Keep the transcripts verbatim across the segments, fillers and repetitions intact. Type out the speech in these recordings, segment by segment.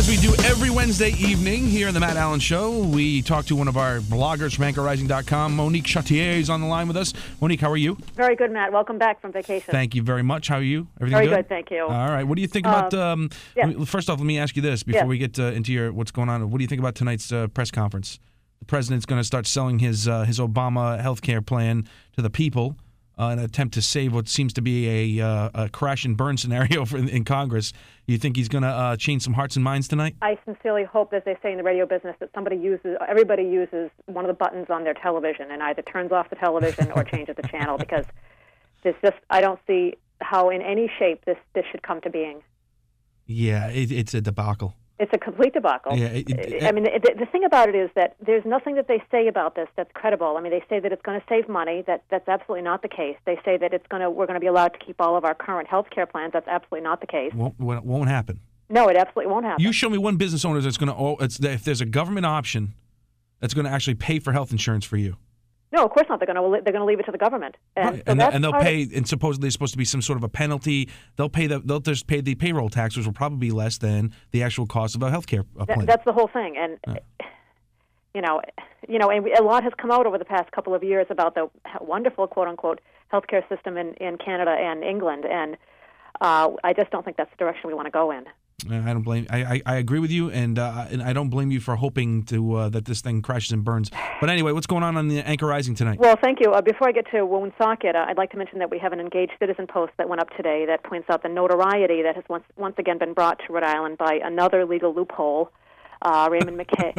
As we do every Wednesday evening here on the Matt Allen Show, we talk to one of our bloggers from anchor rising dot com. Monique Chartier is on the line with us. Monique, how are you? Very good, Matt. Welcome back from vacation. Thank you very much. How are you? Everything Very good? good, thank you. All right. What do you think about... Um, yeah. First off, let me ask you this before Yeah. we get uh, into your what's going on. What do you think about tonight's uh, press conference? The president's going to start selling his uh, his Obama health care plan to the people uh, in an attempt to save what seems to be a, uh, a crash and burn scenario for, in, in Congress. You think he's going to uh, change some hearts and minds tonight? I sincerely hope, as they say in the radio business, that somebody uses, everybody uses one of the buttons on their television and either turns off the television or changes the channel, because there's just, I don't see how in any shape this, this should come to being. Yeah, it, it's a debacle. It's a complete debacle. Yeah, it, it, I mean, the, the thing about it is that there's nothing that they say about this that's credible. I mean, they say that it's going to save money. That that's absolutely not the case. They say that it's going to we're going to be allowed to keep all of our current health care plans. That's absolutely not the case. Won't, won't happen. No, it absolutely won't happen. You show me one business owner that's going to. Oh, it's if there's a government option that's going to actually pay for health insurance for you. No, of course not. They're going to they're going to leave it to the government, and, right. so and, that's and they'll part pay. of, And supposedly, it's supposed to be some sort of a penalty. They'll pay the. They'll just pay the payroll tax, which will probably be less than the actual cost of a health care plan. That, that's the whole thing, and yeah. you know, you know, and a lot has come out over the past couple of years about the wonderful quote unquote healthcare system in, in Canada and England, and uh, I just don't think that's the direction we want to go in. I don't blame. I, I, I agree with you, and uh, and I don't blame you for hoping to uh, that this thing crashes and burns. But anyway, what's going on on the Anchor Rising tonight? Well, thank you. Uh, before I get to Woonsocket, uh, I'd like to mention that we have an Engaged Citizen post that went up today that points out the notoriety that has once once again been brought to Rhode Island by another legal loophole. Uh, Raymond McKay.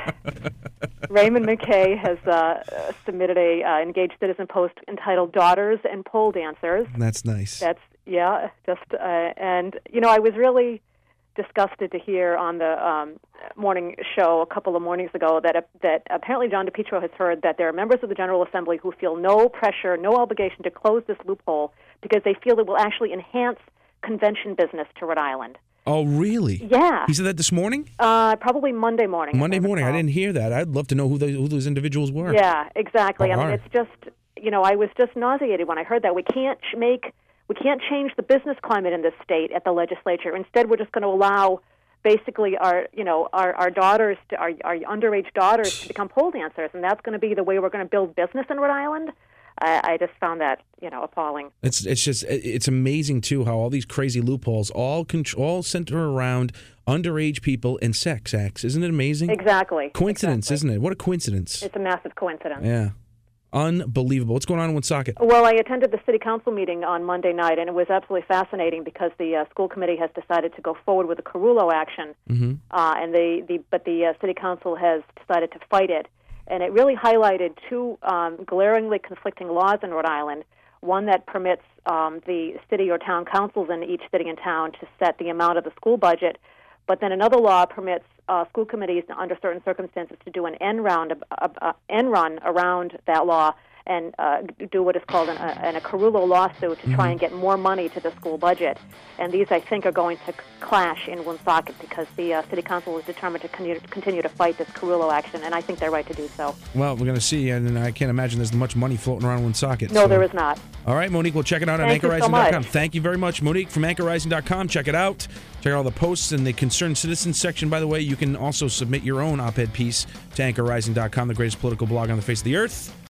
Raymond McKay has uh, submitted a uh, Engaged Citizen post entitled "Daughters and Pole Dancers." That's nice. That's yeah, just uh, and you know I was really disgusted to hear on the um, morning show a couple of mornings ago that uh, that apparently John DePietro has heard that there are members of the General Assembly who feel no pressure, no obligation to close this loophole because they feel it will actually enhance convention business to Rhode Island. Oh, really? Yeah. He said that this morning? Uh, probably Monday morning. Monday morning. I didn't hear that. I'd love to know who those, who those individuals were. Yeah, exactly. Oh, I mean, right. it's just, you know, I was just nauseated when I heard that. We can't ch- make... We can't change the business climate in this state at the legislature. Instead, we're just going to allow basically our, you know, our, our daughters, to, our, our underage daughters to become pole dancers, and that's going to be the way we're going to build business in Rhode Island. I, I just found that, you know, appalling. It's it's just it's amazing too how all these crazy loopholes all contr- all center around underage people and sex acts. Isn't it amazing? Exactly. Coincidence, exactly. isn't it? What a coincidence! It's a massive coincidence. Yeah. Unbelievable. What's going on in Woonsocket? Well, I attended the city council meeting on Monday night, and it was absolutely fascinating because the uh, school committee has decided to go forward with a Carullo action, mm-hmm. uh, and the, the but the uh, city council has decided to fight it. And it really highlighted two um, glaringly conflicting laws in Rhode Island. One that permits um, the city or town councils in each city and town to set the amount of the school budget, but then another law permits uh, school committees, under certain circumstances, to do an end round, uh, uh, end run around that law and uh, do what is called an, a, an, a Carullo lawsuit to try and get more money to the school budget. And these, I think, are going to clash in Woonsocket because the uh, city council is determined to continue, continue to fight this Carullo action, and I think they're right to do so. Well, we're going to see, and I can't imagine there's much money floating around Woonsocket. No, so. there is not. All right, Monique, we'll check it out on Thank anchor rising dot com. So Thank you very much, Monique, from anchor rising dot com. Check it out. Check out all the posts in the Concerned Citizens section. By the way, you can also submit your own op-ed piece to anchor rising dot com, the greatest political blog on the face of the earth.